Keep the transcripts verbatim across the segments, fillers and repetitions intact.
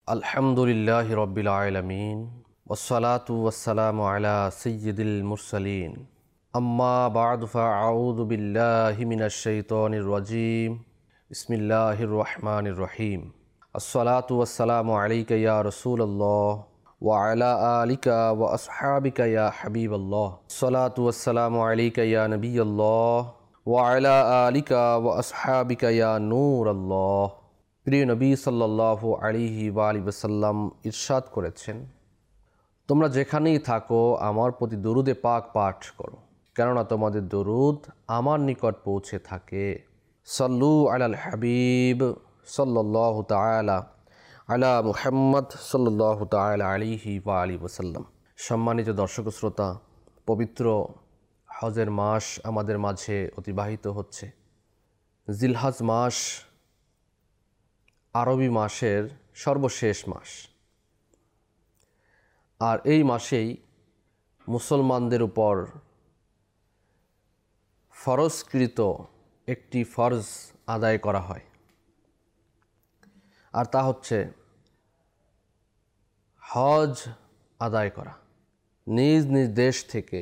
আলহামদুলিল্লাহি রব্বিল আলামিন ওয়াসসালাতু ওয়াসসালামু আলা সাইয়্যিদিল মুরসালিন আম্মা বা'দু ফাআউযু বিল্লাহি মিনাশ শাইতানির রাজীম বিসমিল্লাহির রহমানির রহিম আসসালাতু ওয়াসসালামু আলাইকা ইয়া রাসূলুল্লাহ ওয়া আলা আলিকা ওয়া আসহাবিকা ইয়া হাবিবাল্লাহ আসসালাতু ওয়াসসালামু আলাইকা ইয়া নবিয়াল্লাহ ওয়া আলা আলিকা ওয়া আসহাবিকা ইয়া নূরাল্লাহ। প্রিয় নবী সাল্লাল্লাহু আলাইহি ওয়া আলিহি ওয়াসাল্লাম ইরশাদ করেছেন, তোমরা যেখানেই থাকো আমার প্রতি দরুদে পাক পাঠ করো, কেননা তোমাদের দরুদ আমার নিকট পৌঁছে থাকে। সাল্লু আলাল হাবিব সাল্লাল্লাহু তাআলা আলা মুহাম্মদ সাল্লাল্লাহু তাআলা আলাইহি ওয়া আলিহি ওয়াসাল্লাম। সম্মানিত দর্শক শ্রোতা, পবিত্র হজের মাস আমাদের মাঝে অতিবাহিত হচ্ছে। জিলহজ মাস আরবি মাসের সর্বশেষ মাস, আর এই মাসেই মুসলমানদের উপর ফরজকৃত একটি ফরজ আদায় করা হয়, আর তা হচ্ছে হজ আদায় করা। নিজ নিজ দেশ থেকে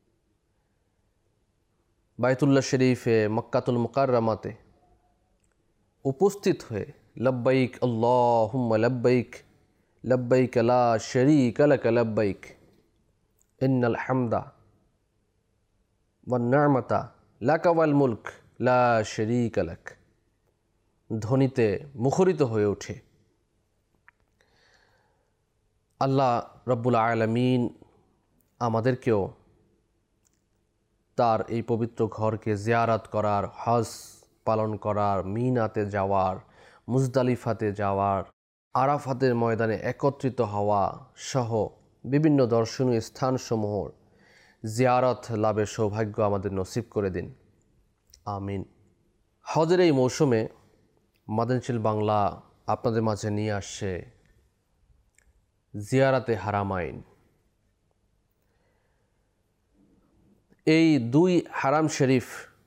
বাইতুল্লাহ শরীফে মক্কাতুল মুকাররমাতে উপস্থিত হয়ে লব্বাইক আল্লাহুম্মা লব্বাইক লব্বাইক লা শারীকা লাক লব্বাইক ইন্নাল হামদা ওয়ান নি'মাতা লাকা ওয়াল মুলক লা শারীকা লাক ধ্বনিতে মুখরিত হয়ে ওঠে। আল্লাহ রব্বুল আলামিন আমাদেরকেও তার এই পবিত্র ঘরকে জিয়ারত করার, হজ পালন করার, মিনাতে যাওয়ার, মুজদালিফাতে যাওয়ার, আরাফাতের ময়দানে একত্রিত হওয়া সহ বিভিন্ন দর্শনীয় স্থানসমূহর জিয়ারত লাভের সৌভাগ্য আমাদের নসিব করে দিন, আমিন। হজের এই মৌসুমে মাদানশীল বাংলা আপনাদের মাঝে নিয়ে আসছে জিয়ারাতে হারামাইন। এই দুই হারাম শরীফ,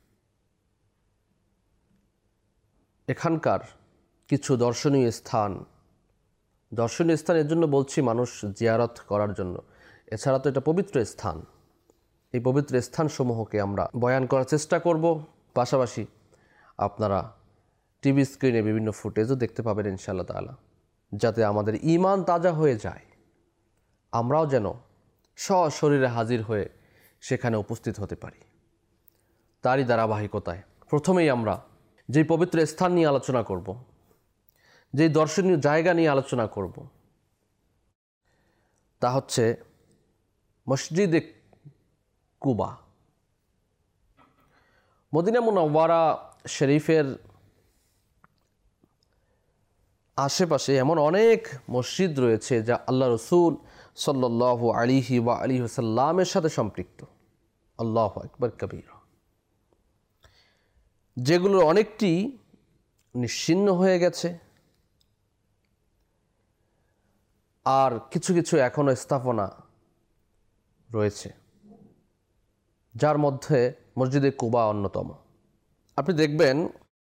এখানকার কিছু দর্শনীয় স্থান, দর্শনীয় স্থান এর জন্য বলছি মানুষ জিয়ারত করার জন্য, এছাড়া তো এটা পবিত্র স্থান। এই পবিত্র স্থানসমূহকে আমরা বয়ান করার চেষ্টা করব, পাশাপাশি আপনারা টিভি স্ক্রিনে বিভিন্ন ফুটেজও দেখতে পাবেন ইনশাআল্লাহ তাআলা, যাতে আমাদের ঈমান তাজা হয়ে যায়, আমরাও যেন সশরীরে হাজির হয়ে সেখানে উপস্থিত হতে পারি। তারই ধারাবাহিকতায় প্রথমেই আমরা যেই পবিত্র স্থান নিয়ে আলোচনা করব, যেই দর্শনীয় জায়গা নিয়ে আলোচনা করব, তা হচ্ছে মসজিদে কুবা। মদিনা মুনাওয়ারা শরীফের আশেপাশে এমন অনেক মসজিদ রয়েছে যা আল্লাহ রসুল সাল্লাল্লাহু আলাইহি ওয়া আলিহি ওয়াসাল্লামের সাথে সম্পৃক্ত। আল্লাহু আকবার কবীর। যেগুলোর অনেকটি নিশ্চিহ্ন হয়ে গেছে, আর কিছু কিছু এখনো স্থাপনা রয়েছে, যার মধ্যে মসজিদে কুবা অন্যতম। আপনি দেখবেন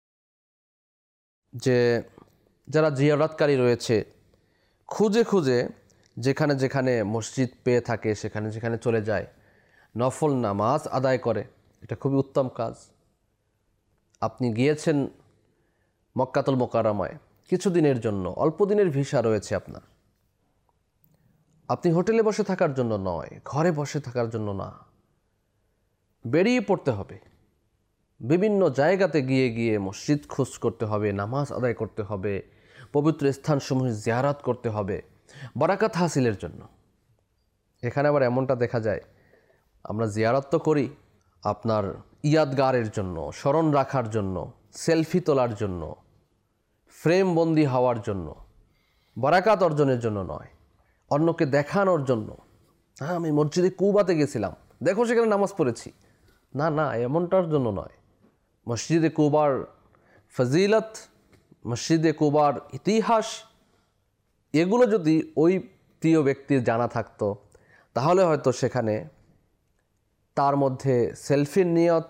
যে যারা জিয়ারতকারী রয়েছে খুঁজে খুঁজে যেখানে যেখানে মসজিদ পেয়ে থাকে সেখানে যেখানে চলে যায়, নফল নামাজ আদায় করে। এটা খুবই উত্তম কাজ। আপনি গিয়েছেন মক্কাতুল মুকাররমায় কিছুদিনের জন্য, অল্প দিনের ভিসা রয়েছে আপনার, আপনি হোটেলে বসে থাকার জন্য নয়, ঘরে বসে থাকার জন্য না, বেরিয়ে পড়তে হবে। বিভিন্ন জায়গাতে গিয়ে গিয়ে মসজিদ খোঁজ করতে হবে, নামাজ আদায় করতে হবে, পবিত্র স্থানসমূহ জিয়ারত করতে হবে বারাকাত হাসিলের জন্য। এখানে আবার এমনটা দেখা যায়, আমরা জিয়ারত তো করি আপনার ইয়াদগারের জন্য, স্মরণ রাখার জন্য, সেলফি তোলার জন্য, ফ্রেমবন্দি হওয়ার জন্য, বারাকাত অর্জনের জন্য নয়, অন্যকে দেখানোর জন্য। হ্যাঁ, আমি মসজিদে কুবাতে গেছিলাম, দেখো সেখানে নামাজ পড়েছি। না না, এমনটার জন্য নয়। মসজিদে কুবার ফজিলত, মসজিদে কুবার ইতিহাস, এগুলো যদি ওই প্রিয় ব্যক্তির জানা থাকতো, তাহলে হয়তো সেখানে তার মধ্যে সেলফির নিয়ত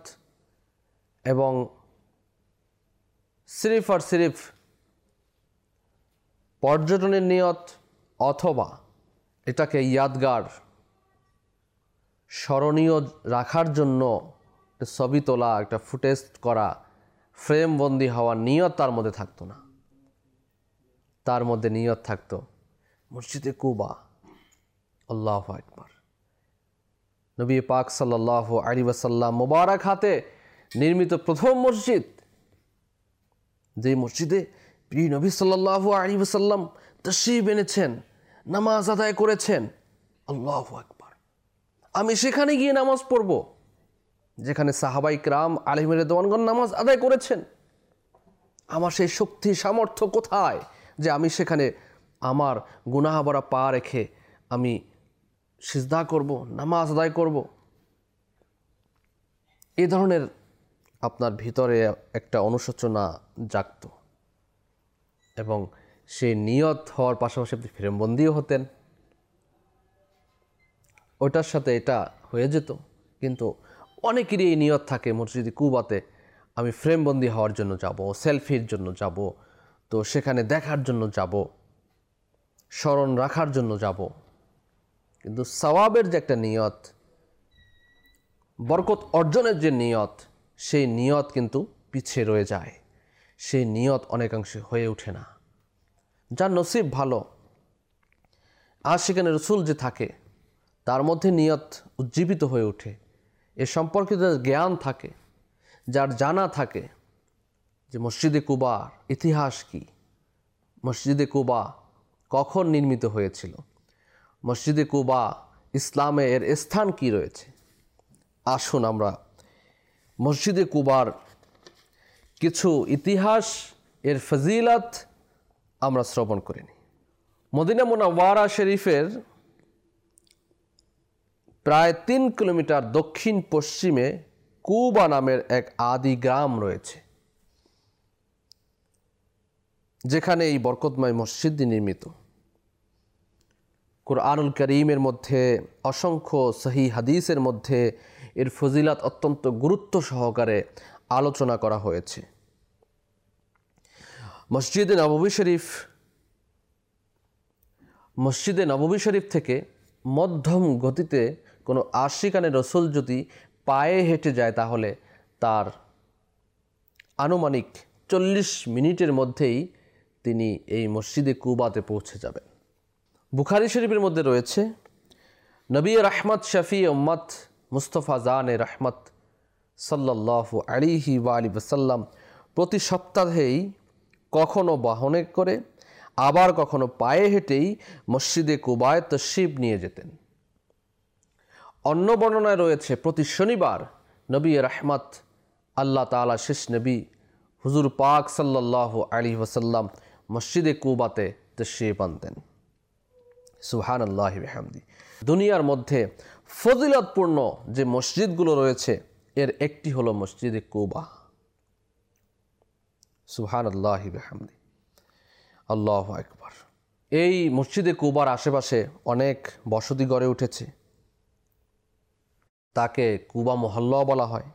এবং সিরিফ আর সিরিফ পর্যটনের নিয়ত অথবা এটাকে ইয়াদগার স্মরণীয় রাখার জন্য ছবি তোলা, একটা ফুটেজ করা, ফ্রেম বন্দি হওয়ার নিয়ত তার মধ্যে থাকতো না। তার মধ্যে নিয়ত থাকতো মসজিদে কুবা। আল্লাহু আকবার। নবী পাক সাল্লাল্লাহু আলাইহি ওয়াসাল্লাম মুবারক হাতে নির্মিত প্রথম মসজিদ, যে মসজিদে প্রিয় নবী সাল্লাল্লাহু আলাইহি ওয়াসাল্লাম তাশরীফ এনেছেন, নামাজ আদায় করেছেন। আল্লাহু আকবার। আমি সেখানে গিয়ে নামাজ পড়ব যেখানে সাহাবাই কিরাম আলাইহিম রিদওয়ানগণ নামাজ আদায় করেছেন। আমার সেই শক্তি সামর্থ্য কোথায় যে আমি সেখানে আমার গুনাহ ভরা পা রেখে আমি সিজদা করব, নামাজ আদায় করব? এই ধরনের আপনার ভিতরে একটা অনুশোচনা জাগত এবং সেই নিয়ত হওয়ার পাশাপাশি আপনি ফ্রেমবন্দিও হতেন। ওটার সাথে এটা হয়ে যেত। কিন্তু অনেকেরই এই নিয়ত থাকে মসজিদে কুবাতে আমি ফ্রেমবন্দি হওয়ার জন্য যাব, সেলফির জন্য যাব, তো সেখানে দেখার জন্য যাব, স্মরণ রাখার জন্য যাব। কিন্তু সওয়াবের যে একটা নিয়ত, বরকত অর্জনের যে নিয়ত, সেই নিয়ত কিন্তু পিছিয়ে রয়ে যায়। সেই নিয়ত অনেকাংশে হয়ে ওঠে না। যার নসিব ভালো, আর সেখানে রসুল যে থাকে তার মধ্যে নিয়ত উজ্জীবিত হয়ে ওঠে। এ সম্পর্কিত জ্ঞান থাকে, যার জানা থাকে যে মসজিদে কুবার ইতিহাস কি, মসজিদে কুবা কখন নির্মিত হয়েছিল, মসজিদে কুবা ইসলামে এর স্থান কি রয়েছে। আসুন আমরা মসজিদে কুবার কিছু ইতিহাস, এর ফজিলত আমরা শ্রবণ করে নিই। মদিনা মুনাওয়ারা শরীফের প্রায় তিন কিলোমিটার দক্ষিণ পশ্চিমে কুবা নামের এক আদি গ্রাম রয়েছে, যেখানে এই বরকতময় মসজিদটি নির্মিত। কুরআনুল কারীমের মধ্যে অসংখ্য সহিহ হাদিসের মধ্যে এর ফজিলত অত্যন্ত গুরুত্ব সহকারে আলোচনা করা হয়েছে। মসজিদে নববী শরীফ মসজিদে নববী শরীফ থেকে মধ্যম গতিতে কোনো আশিকানে রসুল যদি পায়ে হেঁটে যায় তাহলে তার আনুমানিক চল্লিশ মিনিটের মধ্যেই তিনি এই মসজিদে কুবাতে পৌঁছে যাবেন। বুখারী শরীফের মধ্যে রয়েছে, নবী রহমত শফি উম্মত মুস্তফা জানে রহমত সাল্লাল্লাহু আলাইহি ওয়া আলিহি ওয়াসাল্লাম প্রতি সপ্তাহেই কখনো বাহনে করে আবার কখনো পায়ে হেঁটেই মসজিদে কুবায় তশরিফ নিয়ে যেতেন। অন্য বর্ণনায় রয়েছে প্রতি শনিবার নবী রহমত আল্লাহ তাআলা শেষ নবী হুজুর পাক সাল্লাল্লাহু আলাইহি ওয়াসাল্লাম মসজিদে কুবাতে তশরিফ আনতেন। সুবহানাল্লাহি ওয়া বিহামদি। দুনিয়ার মধ্যে ফজিলতপূর্ণ যে মসজিদগুলো রয়েছে এর একটি হলো মসজিদে কুবা। সুবহানাল্লাহি ওয়া বিহামদি। আল্লাহু আকবার। এই মসজিদে কুবার আশেপাশে অনেক বসতি গড়ে উঠেছে, তাকে কুবা মহল্লা বলা হয়।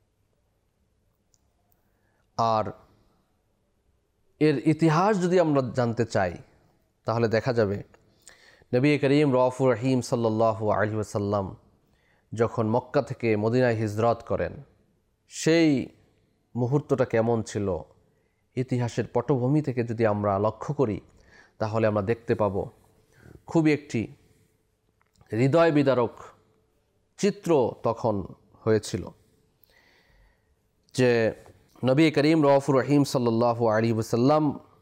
আর এর ইতিহাস যদি আমরা জানতে চাই তাহলে দেখা যাবে নবী করিম রউফুর রহিম সাল্লাল্লাহু আলাইহি ওয়াসাল্লাম যখন মক্কা থেকে মদিনায় হিজরত করেন, সেই মুহূর্তটা কেমন ছিল ইতিহাসের পটভূমি থেকে যদি আমরা লক্ষ্য করি তাহলে আমরা দেখতে পাব খুবই একটি হৃদয় বিদারক চিত্র তখন হয়েছিল যে নবী করিম রউফুর রহিম সাল্লাল্লাহু আলাইহি ওয়াসাল্লাম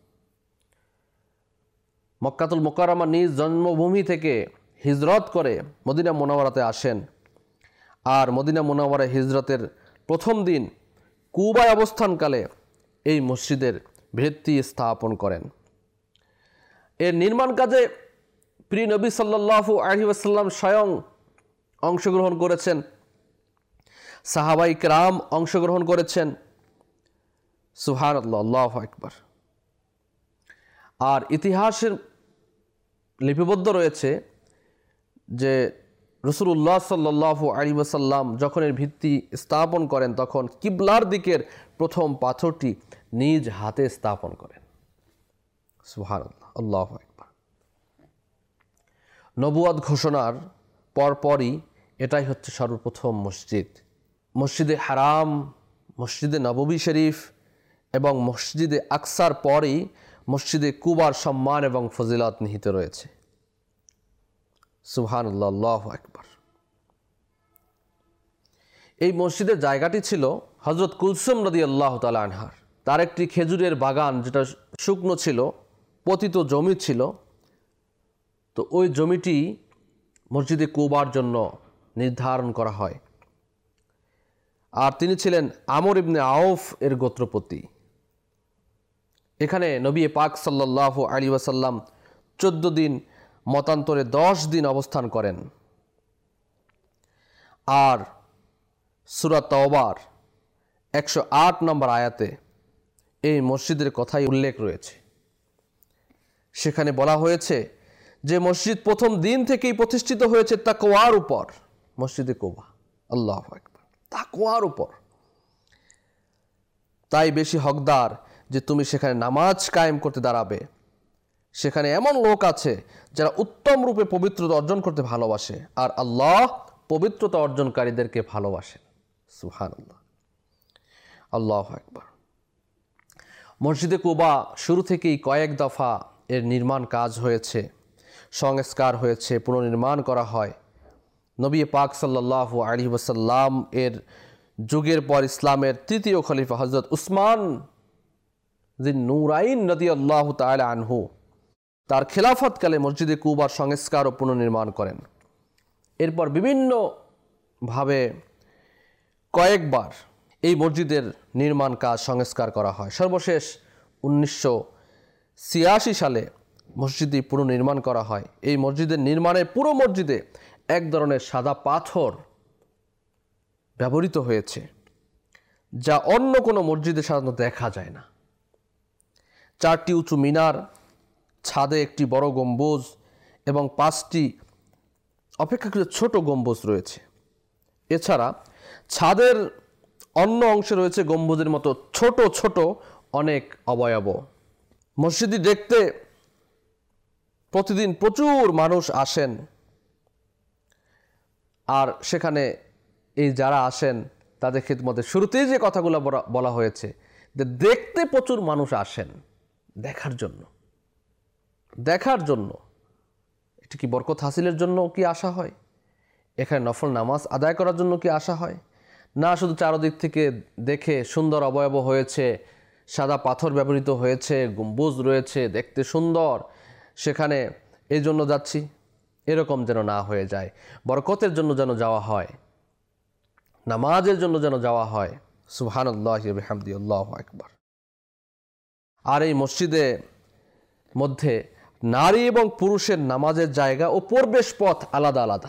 মক্কাতুল মুকাররমা নিজ জন্মভূমি থেকে হিজরত করে মদিনা মুনাওয়ারাতে আসেন। আর মদিনা মুনাওয়ারা হিজরতের প্রথম দিন কুবায় অবস্থানকালে এই মসজিদের ভিত্তি স্থাপন করেন। এর নির্মাণ কাজে প্রিয় নবী সাল্লাল্লাহু আলাইহি ওয়াসাল্লাম স্বয়ং অংশগ্রহণ করেছেন, সাহাবাই কিরাম অংশগ্রহণ করেছেন। সুবহানাল্লাহ, আল্লাহু আকবার। আর ইতিহাসের লিপিবদ্ধ রয়েছে যে রাসূলুল্লাহ সাল্লাল্লাহু আলাইহি ওয়াসাল্লাম যখন এর ভিত্তি স্থাপন করেন তখন কিবলার দিকের প্রথম পাথরটি নিজ হাতে স্থাপন করেন। সুবহানাল্লাহ। আল্লাহু আকবার। নবুয়ত ঘোষণার পরপরই এটাই হচ্ছে সর্বপ্রথম মসজিদ। মসজিদে হারাম, মসজিদে নববী শরীফ এবং মসজিদে আকসার পরই মসজিদে কুবার সম্মান এবং ফজিলত নিহিত রয়েছে। সুবহানাল্লাহ, আল্লাহু আকবার। এই মসজিদের জায়গাটি ছিল হযরত কুলসুম রাদিয়াল্লাহু তাআলা আনহার। তার একটি খেজুরের বাগান যেটা শুকনো ছিল, পতিত জমি ছিল, তো ওই জমিটি মসজিদে কুবার জন্য নির্ধারণ করা হয়। আর তিনি ছিলেন আমর ইবনে আউফ এর গোত্রপতি। এখানে নবী পাক সাল্লাল্লাহু আলাইহি ওয়াসাল্লাম চোদ্দ দিন মতান্তরে দশ দিন অবস্থান করেন। আর সূরা তাওবার একশো আট নম্বর আয়াতে এই মসজিদের কথাই উল্লেখ রয়েছে। সেখানে বলা হয়েছে যে মসজিদ প্রথম দিন থেকেই প্রতিষ্ঠিত হয়েছে তাকওয়ার উপর, মসজিদে কুবা। আল্লাহু আকবার, তাকওয়ার উপর। তাই বেশি হকদার যে তুমি সেখানে নামাজ কায়েম করতে দাঁড়াবে। সেখানে এমন লোক আছে যারা উত্তম রূপে পবিত্রতা অর্জন করতে ভালোবাসে, আর আল্লাহ পবিত্রতা অর্জনকারীদেরকে ভালোবাসেন। সুবহানাল্লাহ, আল্লাহু আকবার। মসজিদে কুবা শুরু থেকেই কয়েক দফা এর নির্মাণ কাজ হয়েছে, সংস্কার হয়েছে, পুনর্নির্মাণ করা হয়। নবী পাক সাল্লাল্লাহু আলাইহি ওয়াসাল্লাম এর যুগের পর ইসলামের তৃতীয় খলিফা হযরত উসমান যিন নূরাইন রাদিয়াল্লাহু তাআলা আনহু তার খেলাফতকালে মসজিদে কুবার সংস্কার ও পুনর্নির্মাণ করেন। এরপর বিভিন্নভাবে কয়েকবার এই মসজিদের নির্মাণ কাজ সংস্কার করা হয়। সর্বশেষ উনিশশো ছিয়াশি সালে মসজিদটি পুনর্নির্মাণ করা হয়। এই মসজিদের নির্মাণে পুরো মসজিদে এক ধরনের সাদা পাথর ব্যবহৃত হয়েছে, যা অন্য কোনো মসজিদে সাধারণত দেখা যায় না। চারটি উঁচু মিনার, ছাদে একটি বড় গম্বুজ এবং পাঁচটি অপেক্ষাকৃত ছোট গম্বুজ রয়েছে। এছাড়া ছাদের অন্য অংশে রয়েছে গম্বুজের মতো ছোট ছোট অনেক অবয়ব। মসজিদটি দেখতে প্রতিদিন প্রচুর মানুষ আসেন। আর সেখানে এই যারা আসেন তাদের খিদমতে শুরুতেই যে কথাগুলো বলা হয়েছে, যে দেখতে প্রচুর মানুষ আসেন, দেখার জন্য দেখার জন্য এটি কি বরকত হাসিলের জন্য কি আসা হয়? এখানে নফল নামাজ আদায় করার জন্য কি আসা হয়? না, শুধু চারদিক থেকে দেখে সুন্দর অবয়ব হয়েছে, সাদা পাথর ব্যবহৃত হয়েছে, গম্বুজ রয়েছে, দেখতে সুন্দর, সেখানে এই জন্য যাচ্ছি, এরকম যেন না হয়ে যায়। বরকতের জন্য যেন যাওয়া হয়, নামাজের জন্য যেন যাওয়া হয়। সুবহানাল্লাহি ওয়া বিহামদিহি, আল্লাহু আকবার। আর এই মসজিদে মধ্যে নারী এবং পুরুষের নামাজের জায়গা ও প্রবেশ পথ আলাদা আলাদা।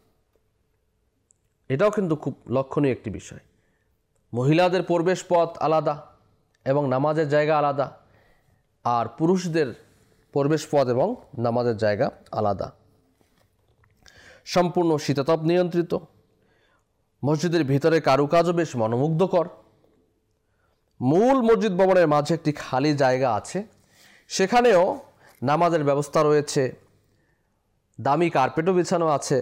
এটাও কিন্তু খুব লক্ষণীয় একটি বিষয়। মহিলাদের প্রবেশ পথ আলাদা এবং নামাজের জায়গা আলাদা, আর পুরুষদের প্রবেশ পথ এবং নামাজের জায়গা আলাদা। সম্পূর্ণ শীতাতপ নিয়ন্ত্রিত। মসজিদের ভিতরে কারুকাজও বেশ মনোমুগ্ধকর। মূল মসজিদ ভবনের মাঝে একটি খালি জায়গা আছে, সেখানেও নামাজের ব্যবস্থা রয়েছে, দামি কার্পেটও বিছানো আছে,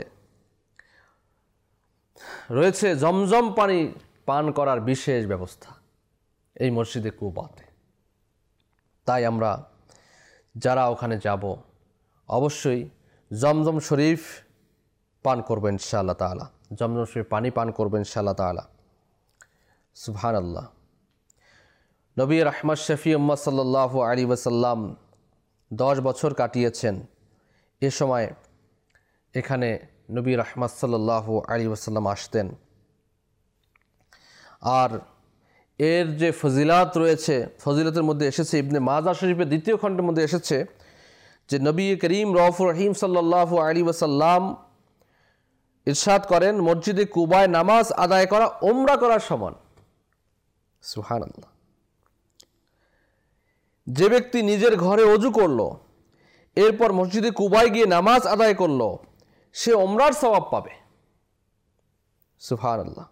রয়েছে জমজম পানি পান করার বিশেষ ব্যবস্থা এই মসজিদে কুবাতে। তাই আমরা যারা ওখানে যাব অবশ্যই জমজম শরীফ পান করবেন ইনশাআল্লাহ তাআলা, জমজম শরীফ পানি পান করবেন ইনশাআল্লাহ তাআলা। সুবহানাল্লাহ। নবী রাহমাত শফি উম্মাত সাল্লাল্লাহু আলাইহি ওয়াসাল্লাম দশ বছর কাটিয়েছেন। এ সময় এখানে নবী রাহমাত সাল্লাল্লাহু আলাইহি ওয়াসাল্লাম আসতেন। আর এর যে ফজিলাত রয়েছে, ফজিলতের মধ্যে এসেছে, ইবনে মাজা শরীফের দ্বিতীয় খণ্ডের মধ্যে এসেছে যে নবী করিম রউফুর রহিম সাল্লাল্লাহু আলাইহি ওয়াসাল্লাম ইরশাদ করেন, মসজিদে কুবায় নামাজ আদায় করা উমরা করার সমান। সুবহানাল্লাহ। যে ব্যক্তি নিজের ঘরে ওযু করলো, এরপর মসজিদে কুবায় গিয়ে নামাজ আদায় করলো, সে উমরার সওয়াব পাবে। সুবহানাল্লাহ।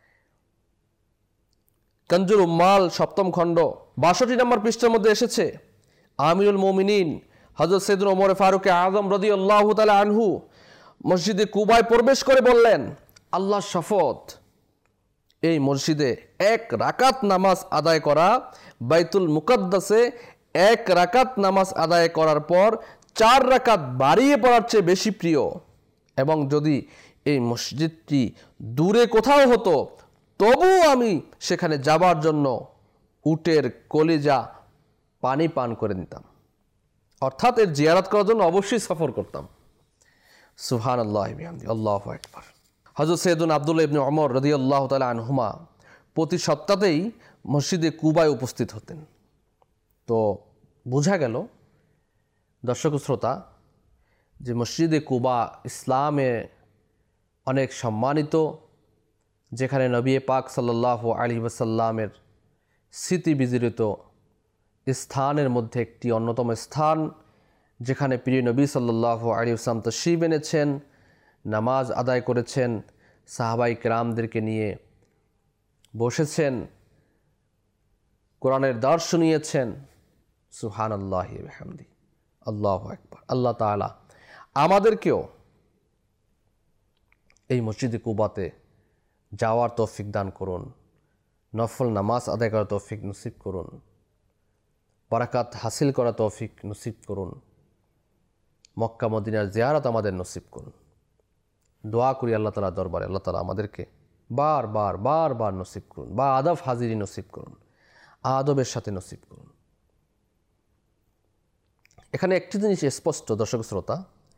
কনজুল উম্মাল সপ্তম খণ্ড বাষট্টি নম্বর পৃষ্ঠার মধ্যে এসেছে, আমিরুল মুমিনিন হযরত সাইয়েদনা ওমর ফারুক আযম রাদিয়াল্লাহু তাআলা আনহু মসজিদে কুবায় প্রবেশ করে বললেন, আল্লাহর শপথ, এই মসজিদে এক রাকাত নামাজ আদায় করা বাইতুল মুকাদ্দাসে এক রাকাত নামাজ আদায় করার পর চার রাকাত বাড়িয়ে পড়ার চেয়ে বেশি প্রিয়, এবং যদি এই মসজিদটি দূরে কোথাও হতো তবুও আমি সেখানে যাবার জন্য উটের কলিজা পানি পান করে নিতাম। অর্থাৎ এর জিয়ারত করার জন্য অবশ্যই সফর করতাম। সুবহানাল্লাহি ওয়া বিহামদিহি, আল্লাহু আকবার। হযরত সাইয়েদুনা আব্দুল্লাহ ইবনে ওমর রাদিয়াল্লাহু তাআলা আনহুমা প্রতি সপ্তাহেই মসজিদে কুবায় উপস্থিত হতেন। তো বোঝা গেল দর্শক শ্রোতা যে মসজিদে কুবা ইসলামে অনেক সম্মানিত, যেখানে নবী পাক সাল্লাল্লাহু আলাইহি ওয়াসাল্লামের স্মৃতি বিজড়িত স্থানের মধ্যে একটি অন্যতম স্থান, যেখানে প্রিয় নবী সাল্লাল্লাহু আলাইহি ওয়াসাল্লাম তাশরীফ এনেছেন, নামাজ আদায় করেছেন, সাহাবাই কেরামদেরকে নিয়ে বসেছেন, কোরআনের দর্শ শুনিয়েছেন। সুবহানাল্লাহি ওয়া বিহামদিহি, আল্লাহু আকবার। আল্লাহ তাআলা আমাদেরকেও এই মসজিদে কুবাতে যাওয়ার তৌফিক দান করুন, নফল নামাজ আদায় করার তৌফিক নসিব করুন, বারাকাত হাসিল করা তৌফিক নসিব করুন, মক্কা মদিনার জিয়ারত আমাদের নসিব করুন। দোয়া করি আল্লাহ তাআলা দরবারে, আল্লাহ তাআলা আমাদেরকে বার বার বার বার নসিব করুন, বা আদব হাজিরি নসিব করুন, আদবের সাথে নসিব করুন। এখানে একটি জিনিস স্পষ্ট দর্শক শ্রোতা,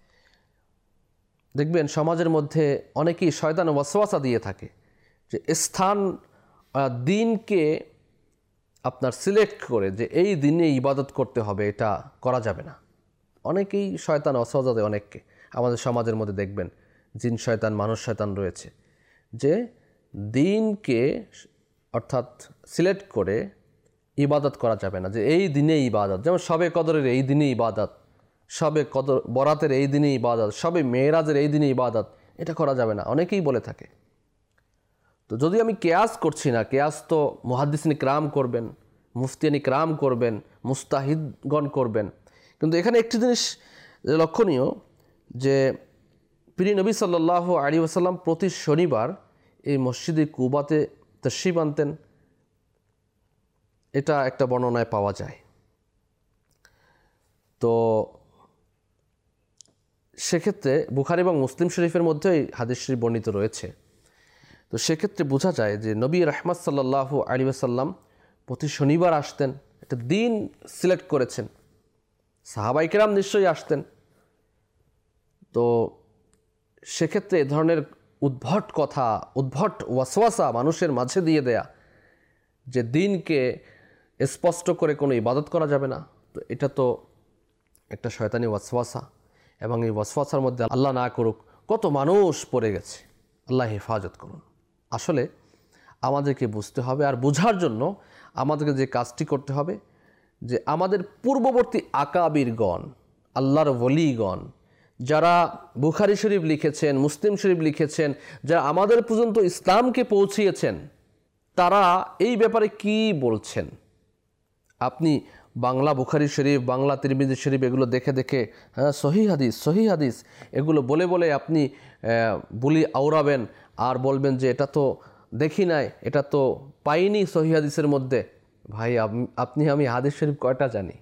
দেখবেন সমাজের মধ্যে অনেকেই শয়তান ওয়াসওয়াসা দিয়ে থাকে যে স্থান দিনকে আপনার সিলেক্ট করে যে এই দিনে ইবাদত করতে হবে, এটা করা যাবে না। অনেকেই শয়তান ওয়াসওয়াসা দেয় অনেককে, আমাদের সমাজের মধ্যে দেখবেন জিন শয়তান মানুষ শয়তান রয়েছে, যে দিনকে অর্থাৎ সিলেক্ট করে ইবাদত করা যাবে না, যে এই দিনে ইবাদত, যেমন শবে কদরের এই দিনে ইবাদত, শবে কদর বরাতের এই দিনে ইবাদত, শবে মেরাজের এই দিনে ইবাদত, এটা করা যাবে না, অনেকেই বলে থাকে। তো যদি আমি কেয়াস করছি না, কেয়াস তো মুহাদ্দিসিন ইকরাম করবেন, মুফতিয়ান ইকরাম করবেন, মুস্তাহিদগণ করবেন, কিন্তু এখানে একটি জিনিস লক্ষণীয় যে প্রিয় নবী সাল্লাল্লাহু আলাইহি ওয়াসাল্লাম প্রতি শনিবার এই মসজিদে কুবাতে তাশরীফ আনতেন, এটা একটা বর্ণনায় পাওয়া যায়। তো সেক্ষেত্রে বুখারী এবং মুসলিম শরীফের মধ্যে এই হাদিস শরীফ বর্ণিত রয়েছে। তো সেক্ষেত্রে বোঝা যায় যে নবী রাহমাত সাল্লাল্লাহু আলাইহি ওয়াসাল্লাম প্রতি শনিবার আসতেন, একটা দিন সিলেক্ট করেছেন, সাহাবায়ে কেরাম নিশ্চয়ই আসতেন। তো সেক্ষেত্রে এ ধরনের উদ্ভট কথা, উদ্ভট ওয়াসওয়াসা মানুষের মাঝে দিয়ে দেয়া যে দিনকে স্পষ্ট করে কোনো ইবাদত করা যাবে না, তো এটা তো একটা শয়তানি ওয়াসওয়াসা, এবং এই ওয়াসওয়াসার মধ্যে আল্লাহ না করুক কত মানুষ পড়ে গেছে। আল্লাহ হেফাজত করুন। আসলে আমাদেরকে বুঝতে হবে, আর বোঝার জন্য আমাদেরকে যে কাজটি করতে হবে, যে আমাদের পূর্ববর্তী আকাবিরগণ, আল্লাহর ওলিগণ, যারা বুখারী শরীফ লিখেছেন, মুসলিম শরীফ লিখেছেন, যারা আমাদের পর্যন্ত ইসলামকে পৌঁছিয়েছেন, তারা এই ব্যাপারে কি বলছেন। আপনি বাংলা বুখারী শরীফ, বাংলা তিরমিজি শরীফ এগুলো দেখে দেখে হ্যাঁ সহি হাদিস সহি হাদিস এগুলো বলে বলে আপনি বুলি আওড়াবেন আর বলবেন যে এটা তো দেখি নাই, এটা তো পাইনি সহি হাদিসের মধ্যে। ভাই আপনি আমি হাদিস শরীফ কয়টা জানি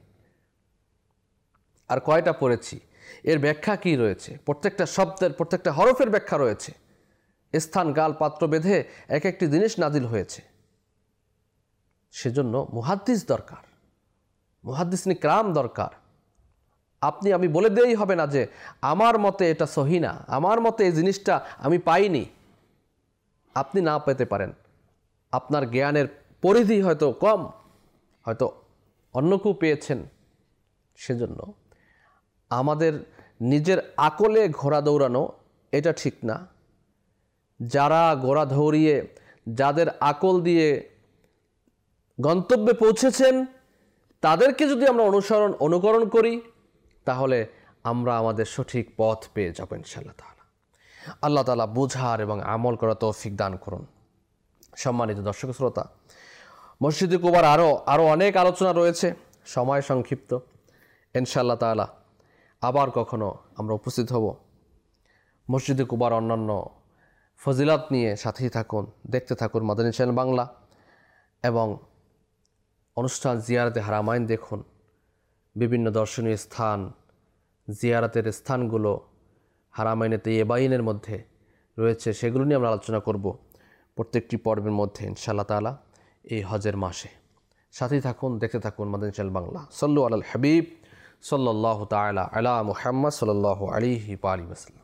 আর কয়টা পড়েছি, এর ব্যাখ্যা কি রয়েছে, প্রত্যেকটা শব্দের প্রত্যেকটা হরফের ব্যাখ্যা রয়েছে, স্থান কাল পাত্র বেঁধে এক একটি জিনিস নাজিল হয়েছে। সেজন্য মুহাদ্দিস দরকার, মুহাদ্দিসিন ইকরাম দরকার। আপনি আমি বলে দেই হবে না যে আমার মতে এটা সহি না, আমার মতে এই জিনিসটা আমি পাইনি। আপনি না পেতে পারেন, আপনার জ্ঞানের পরিধি হয়তো কম, হয়তো অন্য কেউ পেয়েছেন। সেজন্য আমাদের নিজের আকলে ঘোড়া দৌড়ানো এটা ঠিক না। যারা ঘোড়া দৌড়িয়ে, যাদের আকল দিয়ে গন্তব্যে পৌঁছেছেন, তাদেরকে যদি আমরা অনুসরণ অনুকরণ করি, তাহলে আমরা আমাদের সঠিক পথ পেয়ে যাব ইনশাআল্লাহ তাআলা। আল্লাহ তাআলা বুঝার এবং আমল করার তৌফিক দান করুন। সম্মানিত দর্শক শ্রোতা, মসজিদে কুবার আরও আরও অনেক আলোচনা রয়েছে, সময় সংক্ষিপ্ত। ইনশাআল্লাহ তাআলা আবার কখনো আমরা উপস্থিত হব। মসজিদে কুবার অন্যান্য ফজিলাত নিয়ে সাথেই থাকুন, দেখতে থাকুন মাদানী চ্যানেল বাংলা এবং অনুষ্ঠান জিয়ারতে হারামাইন দেখুন। বিভিন্ন দর্শনীয় স্থান, জিয়ারাতের স্থানগুলো হারামাইনে তৈয়বাইনের মধ্যে রয়েছে, সেগুলো নিয়ে আমরা আলোচনা করব প্রত্যেকটি পর্বের মধ্যে ইনশাআল্লাহ তাআলা এই হজের মাসে। সাথেই থাকুন, দেখতে থাকুন মাদানী চ্যানেল বাংলা। সল্লু আলাল হাবিব সাল্লাল্লাহু তাআলা আলা মুহাম্মদ সাল্লাল্লাহু আলাইহি ওয়া আলিহি ওয়াসাল্লাম।